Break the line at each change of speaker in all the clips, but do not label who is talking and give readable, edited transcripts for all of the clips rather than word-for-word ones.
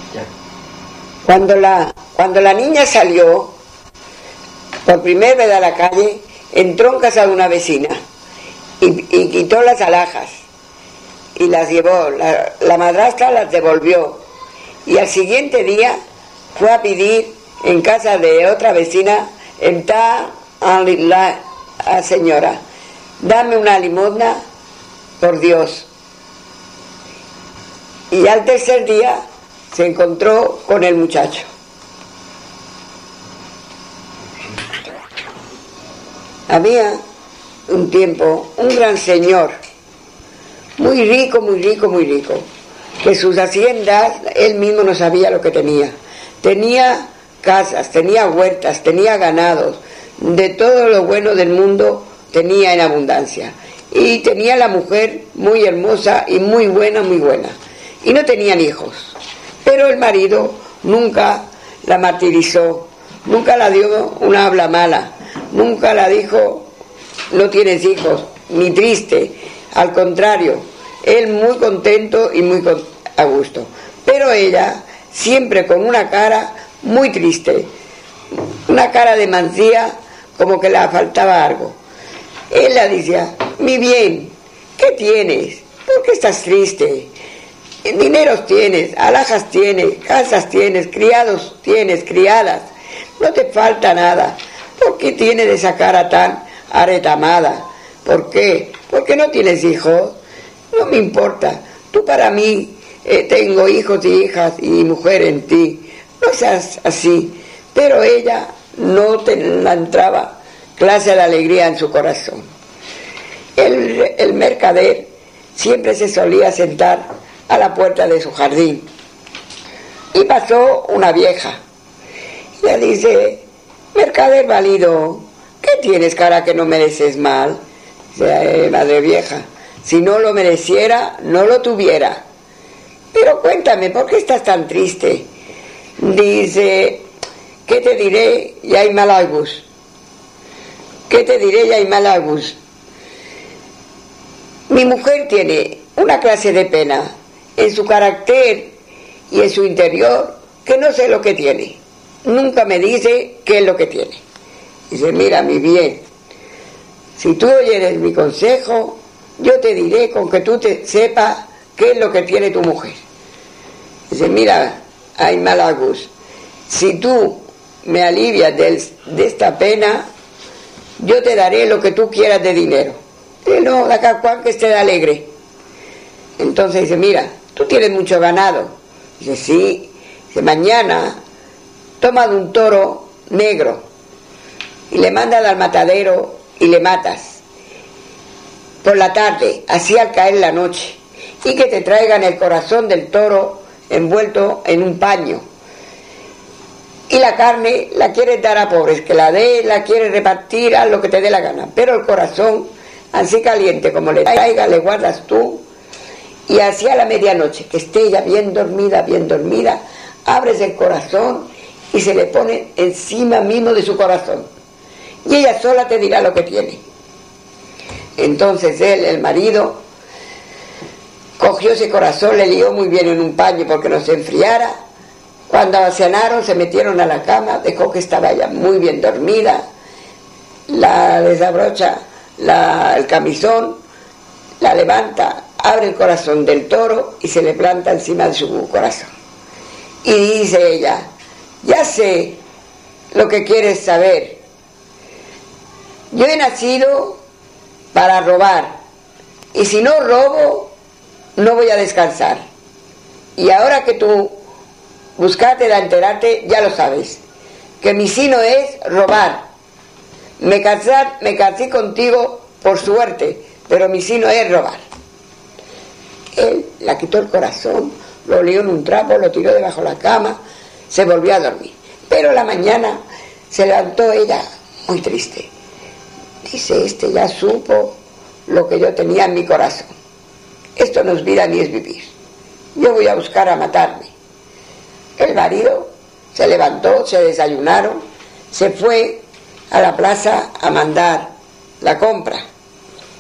Cuando la niña salió por primera vez a la calle, entró en casa de una vecina y quitó las alhajas y las llevó. La madrastra las devolvió y al siguiente día fue a pedir en casa de otra vecina, la señora, dame una limosna por Dios. Y al tercer día se encontró con el muchacho. Había un tiempo un gran señor, muy rico, que sus haciendas él mismo no sabía lo que tenía. Tenía casas, tenía huertas, tenía ganados, de todo lo bueno del mundo tenía en abundancia. Y tenía la mujer muy hermosa y muy buena, y no tenían hijos. Pero el marido nunca la martirizó, nunca la dio una habla mala, nunca la dijo no tienes hijos, ni triste. Al contrario, él muy contento y muy a gusto. Pero ella siempre con una cara muy triste, una cara de mancía, como que le faltaba algo. Él la decía, mi bien, ¿qué tienes? ¿Por qué estás triste? Dineros tienes, alhajas tienes, casas tienes, criados tienes, criadas, no te falta nada. ¿Por qué tienes esa cara tan aretamada? ¿Por qué? ¿Por qué no tienes hijos? No me importa, tú para mí tengo hijos y hijas y mujer en ti, no seas así. Pero ella no la entraba clase de alegría en su corazón. El mercader siempre se solía sentar a la puerta de su jardín y pasó una vieja. Le dice, mercader válido, ¿qué tienes, cara, que no mereces mal? Dice, madre vieja, si no lo mereciera, no lo tuviera. Pero cuéntame, ¿por qué estás tan triste? Dice, ¿qué te diré? Ya hay malagus. ¿Qué te diré? Ya hay malagus. Mi mujer tiene una clase de pena en su carácter y en su interior, que no sé lo que tiene. Nunca me dice qué es lo que tiene. Dice, mira, mi bien, si tú oyeres mi consejo, yo te diré con que tú sepas qué es lo que tiene tu mujer. Dice, mira, Aymalagus, si tú me alivias de esta pena, yo te daré lo que tú quieras de dinero. Dice, no, da cada cual que esté alegre. Entonces dice, mira, tú tienes mucho ganado. Dice, sí. Dice, mañana toma de un toro negro y le mandas al matadero y le matas por la tarde, así al caer la noche, y que te traigan el corazón del toro envuelto en un paño. Y la carne la quieres dar a pobres, que la la quieres repartir, a lo que te dé la gana, pero el corazón, así caliente como le traiga, le guardas tú. Y así a la medianoche, que esté ella bien dormida, abres el corazón y se le pone encima mismo de su corazón. Y ella sola te dirá lo que tiene. Entonces él, el marido, cogió ese corazón, le lió muy bien en un paño porque no se enfriara. Cuando cenaron, se metieron a la cama, dejó que estaba ella muy bien dormida, la desabrocha el camisón, la levanta, abre el corazón del toro y se le planta encima de su corazón. Y dice ella, ya sé lo que quieres saber. Yo he nacido para robar, y si no robo, no voy a descansar. Y ahora que tú buscaste de enterarte, ya lo sabes, que mi sino es robar. Me casé contigo por suerte, pero mi sino es robar. Él la quitó el corazón, lo lió en un trapo, lo tiró debajo de la cama, se volvió a dormir. Pero a la mañana se levantó ella muy triste. Dice, ya supo lo que yo tenía en mi corazón. Esto no es vida ni es vivir. Yo voy a buscar a matarme. El marido se levantó, se desayunaron, se fue a la plaza a mandar la compra.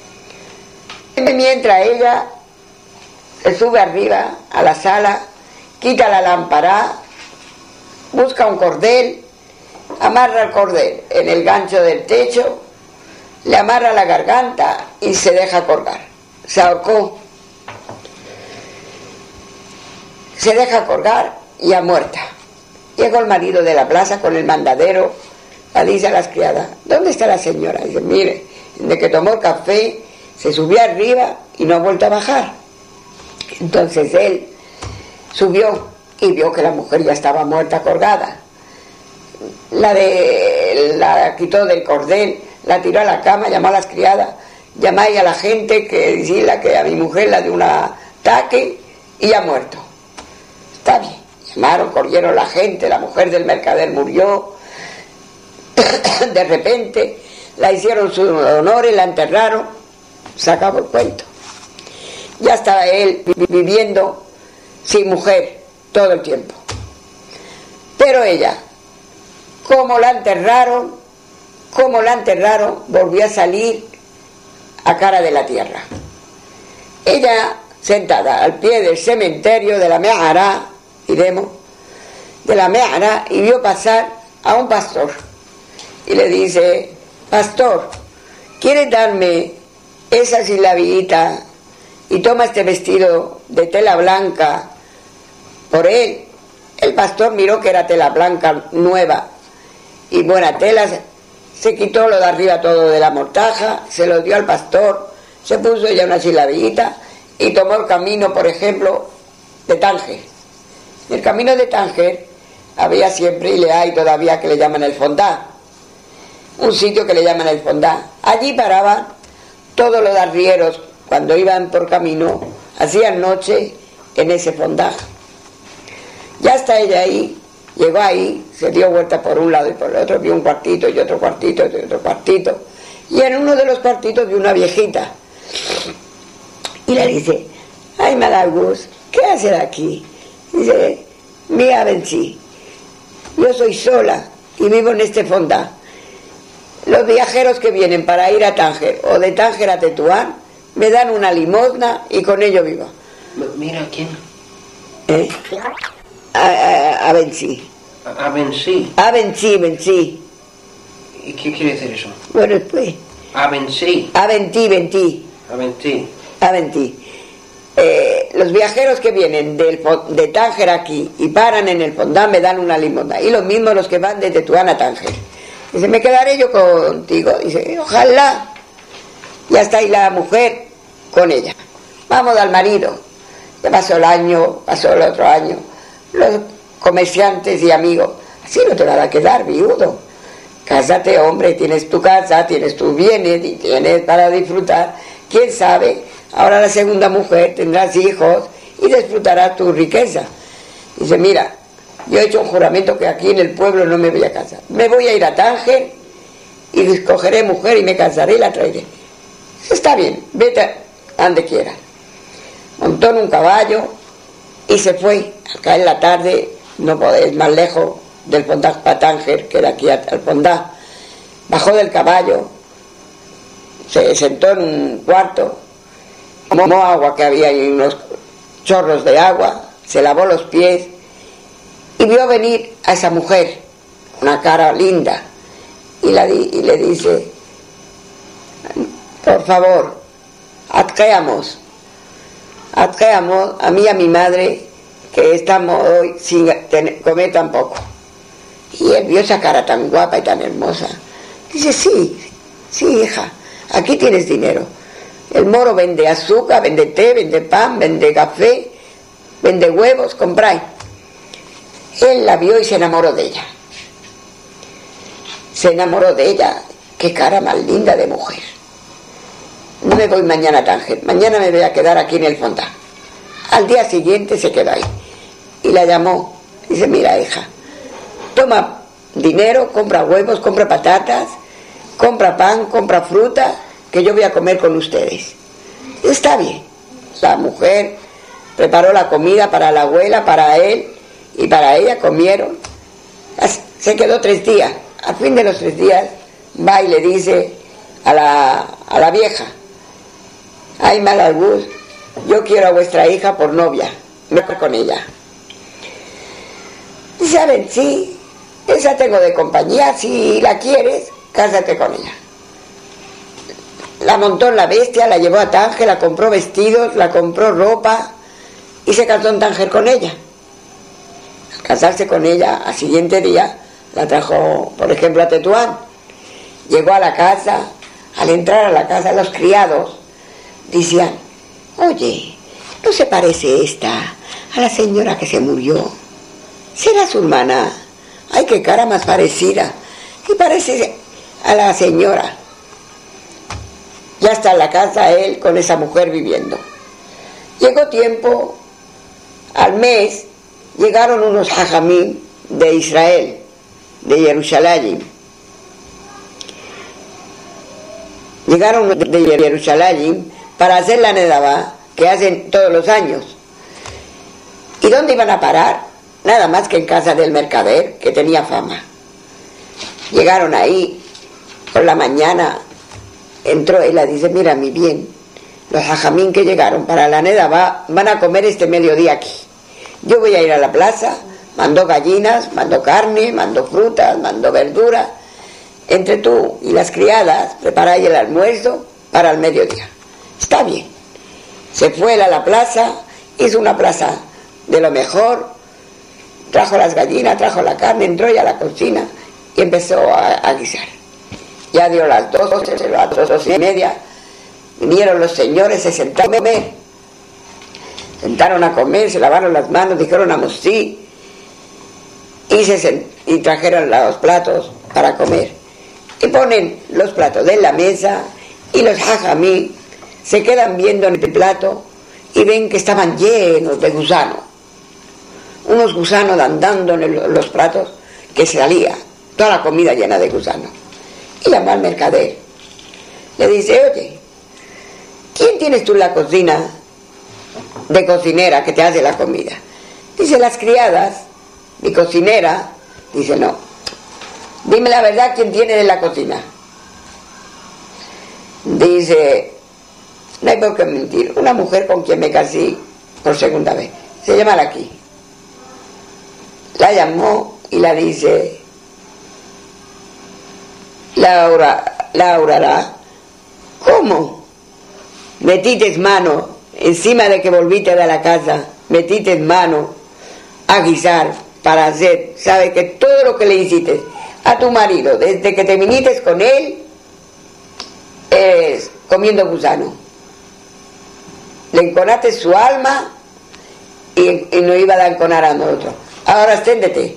Mientras ella se sube arriba a la sala quita la lámpara, busca un cordel, amarra el cordel en el gancho del techo, le amarra la garganta y se deja colgar. Se ahorcó. Se deja colgar y ha muerta. Llegó el marido de la plaza con el mandadero, le dice a las criadas, ¿dónde está la señora? Dice, mire, desde que tomó el café, se subió arriba y no ha vuelto a bajar. Entonces él subió y vio que la mujer ya estaba muerta colgada. La quitó del cordel, la tiró a la cama, llamó a las criadas, llamáis a la gente que decirle que a mi mujer la dio un ataque y ha muerto. Está bien, llamaron, corrieron la gente, la mujer del mercader murió, de repente la hicieron sus honores, la enterraron, se acabó el cuento. Ya estaba él viviendo sin mujer todo el tiempo. Pero ella, como la enterraron, volvió a salir a cara de la tierra. Ella sentada al pie del cementerio de la Mehará, diremos, de la Mehará, y vio pasar a un pastor y le dice, pastor, ¿quieres darme esa silabita y toma este vestido de tela blanca por él? El pastor miró que era tela blanca nueva y buena tela, se quitó lo de arriba todo de la mortaja, se lo dio al pastor, se puso ella una silabita y tomó el camino, por ejemplo, de Tánger. En el camino de Tánger había siempre, y le hay todavía, que le llaman el Fondá, un sitio que le llaman el Fondá. Allí paraban todos los arrieros cuando iban por camino, hacían noche en ese Fondá. Ya está ella ahí, llegó ahí, se dio vuelta por un lado y por el otro, vio un cuartito y otro cuartito y otro cuartito, y en uno de los cuartitos vio una viejita y le dice, ay Malagus, ¿qué haces aquí? Dice, mira Benzi, yo soy sola y vivo en este Fondá. Los viajeros que vienen para ir a Tánger o de Tánger a Tetuán me dan una limosna y con ello vivo.
Mira, ¿quién?
A Benzi.
A Benzi.
A Benzi.
¿Y qué quiere decir eso?
Bueno, pues.
A Benzi.
A Benzi. A Benzi. Los viajeros que vienen de Tánger aquí y paran en el Fondá me dan una limosna. Y los mismos los que van de Tetuán a Tánger. Dice, me quedaré yo contigo. Dice, ojalá. Ya está ahí la mujer con ella. Vamos al marido. Ya pasó el año, pasó el otro año. Los comerciantes y amigos, así no te van a quedar viudo. Cásate, hombre, tienes tu casa, tienes tus bienes y tienes para disfrutar. ¿Quién sabe? Ahora la segunda mujer, tendrás hijos y disfrutarás tu riqueza. Dice, mira, yo he hecho un juramento que aquí en el pueblo no me voy a casar. Me voy a ir a Tánger y escogeré mujer y me casaré y la traeré. Está bien, vete a donde quieras. Montó en un caballo y se fue. Acá en la tarde, no podés, más lejos del Fondá para Tánger, que de aquí al Fondá. Bajó del caballo, se sentó en un cuarto, tomó agua, que había ahí unos chorros de agua, se lavó los pies y vio venir a esa mujer, una cara linda, y le dice, por favor, adqueamos a mí y a mi madre, que estamos hoy sin comer tampoco. Y él vio esa cara tan guapa y tan hermosa. Dice, sí, hija, aquí tienes dinero. El moro vende azúcar, vende té, vende pan, vende café, vende huevos, compráis. Él la vio y se enamoró de ella. Qué cara más linda de mujer. No me voy mañana a Tánger, mañana me voy a quedar aquí en el Fondá. Al día siguiente se quedó ahí y la llamó. Dice, mira, hija, toma dinero, compra huevos, compra patatas, compra pan, compra fruta, que yo voy a comer con ustedes. Y está bien. La mujer preparó la comida para la abuela, para él y para ella, comieron. Se quedó 3 días. Al fin de los 3 días va y le dice a la vieja, ay Malagus, yo quiero a vuestra hija por novia, me voy con ella. Dice, a ver, sí, esa tengo de compañía, si la quieres, cásate con ella. La montó en la bestia, la llevó a Tánger, la compró vestidos, la compró ropa y se casó en Tánger con ella. Al casarse con ella, al siguiente día, la trajo, por ejemplo, a Tetuán. Llegó a la casa, al entrar a la casa, los criados decían, oye, ¿no se parece esta a la señora que se murió? ¿Será su hermana? Ay, qué cara más parecida. Y parece a la señora. Ya está en la casa él con esa mujer viviendo. Llegó tiempo, al mes, llegaron unos hajamim de Israel, de Jerusalén. Llegaron de Jerusalén para hacer la Nedabá que hacen todos los años. ¿Y dónde iban a parar? Nada más que en casa del mercader, que tenía fama. Llegaron ahí, por la mañana, entró y le dice, mira mi bien, los hajamín que llegaron para la Nedabá van a comer este mediodía aquí. Yo voy a ir a la plaza, mando gallinas, mando carne, mando frutas, mando verdura. Entre tú y las criadas preparáis el almuerzo para el mediodía. Está bien. Se fue él a la plaza, hizo una plaza de lo mejor, trajo las gallinas, trajo la carne, entró ya a la cocina y empezó a guisar. Ya dio las 12, las 12:30, vinieron los señores, se sentaron a comer. Sentaron a comer, se lavaron las manos, dijeron amosí y trajeron los platos para comer. Y ponen los platos de la mesa y los hajamí se quedan viendo en el plato y ven que estaban llenos de gusanos. Unos gusanos andando en los platos que salía toda la comida llena de gusanos. Y llama al mercader. Le dice, oye, ¿quién tienes tú en la cocina de cocinera que te hace la comida? Dice, las criadas, mi cocinera. Dice, no, dime la verdad, ¿quién tiene en la cocina? Dice, no hay por qué mentir, una mujer con quien me casé por segunda vez, se llama Laquí. La llamó y la dice, Laura, ¿cómo? Metites mano, encima de que volviste de la casa, metites mano a guisar para hacer, sabe que todo lo que le hiciste a tu marido, desde que te viniste con él, es comiendo gusano. Le enconaste su alma y no iba a enconar a nosotros. Ahora exténdete.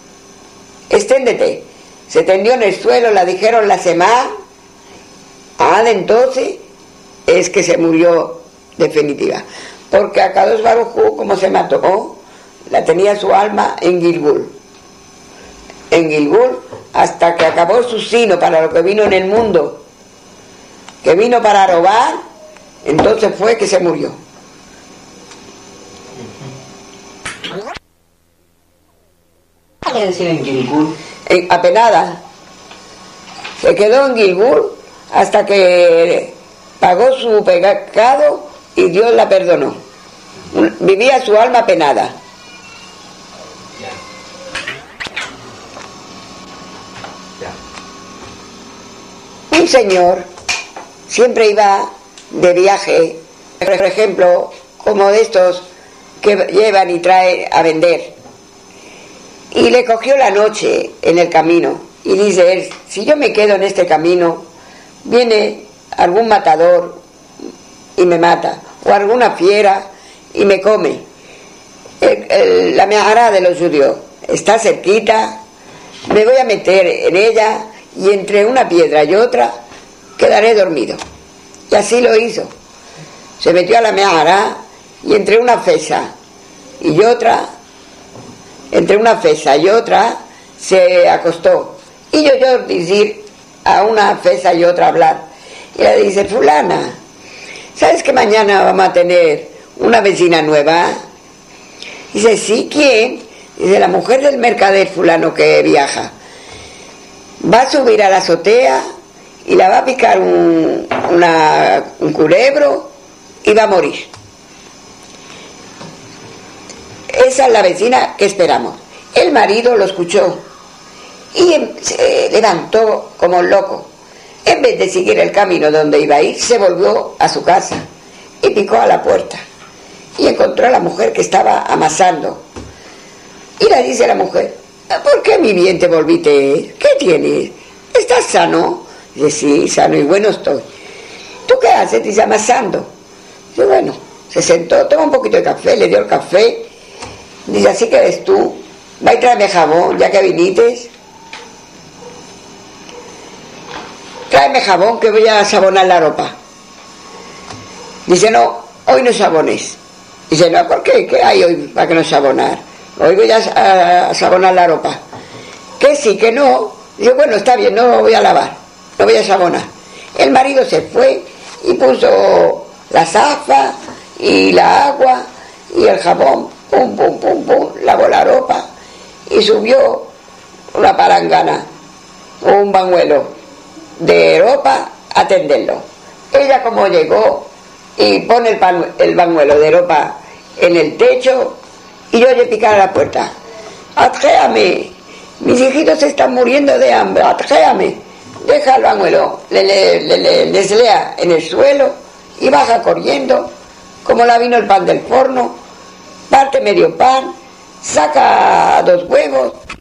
Se tendió en el suelo, la dijeron la semá. De entonces es que se murió definitiva. Porque a Kadosh Baruj Hu, como se mató, la tenía su alma en Gilgul. En Gilgul, hasta que acabó su sino para lo que vino en el mundo, que vino para robar, entonces fue que se murió.
¿Qué quiere decir en Gilgul?
Apenada. Se quedó en Gilgul hasta que pagó su pecado y Dios la perdonó. Vivía su alma apenada. Un señor siempre iba de viaje, por ejemplo, como de estos que llevan y traen a vender. Y le cogió la noche en el camino y dice él, si yo me quedo en este camino, viene algún matador y me mata, o alguna fiera y me come. La mehará de los judíos está cerquita, me voy a meter en ella y entre una piedra y otra quedaré dormido. Y así lo hizo. Se metió a la mehará y entre una fesa y otra, se acostó. Y yo decir a una fesa y otra hablar. Y le dice, fulana, ¿sabes que mañana vamos a tener una vecina nueva? Dice, sí, ¿quién? Dice, la mujer del mercader fulano que viaja. Va a subir a la azotea y la va a picar un culebro y va a morir. Esa es la vecina que esperamos. El marido lo escuchó y se levantó como un loco. En vez de seguir el camino donde iba a ir, se volvió a su casa y picó a la puerta y encontró a la mujer que estaba amasando. Y le dice a la mujer: ¿por qué, mi bien, te volviste? ¿Qué tienes? ¿Estás sano? Dice: sí, sano y bueno estoy. ¿Tú qué haces? Dice: amasando. Dice: bueno, se sentó, toma un poquito de café, le dio el café. Dice: así que eres tú, va y tráeme jabón, ya que viniste. Tráeme jabón que voy a sabonar la ropa. Dice: no, hoy no sabones. Dice: no, ¿por qué? ¿Qué hay hoy para que no sabonar? Hoy voy a sabonar la ropa. Que sí, que no. Dice: bueno, está bien, no voy a lavar, no voy a sabonar. El marido se fue y puso la zafa y la agua y el jabón, pum, pum, pum, pum, lavó la ropa y subió una palangana, un bañuelo de ropa a tenderlo. Ella, como llegó y pone el bañuelo de ropa en el techo, y yo oye picar a la puerta: atréame, mis hijitos se están muriendo de hambre, atréame. Deja el bañuelo, les lea en el suelo y baja corriendo, como la vino el pan del forno, parte medio pan, saca 2 huevos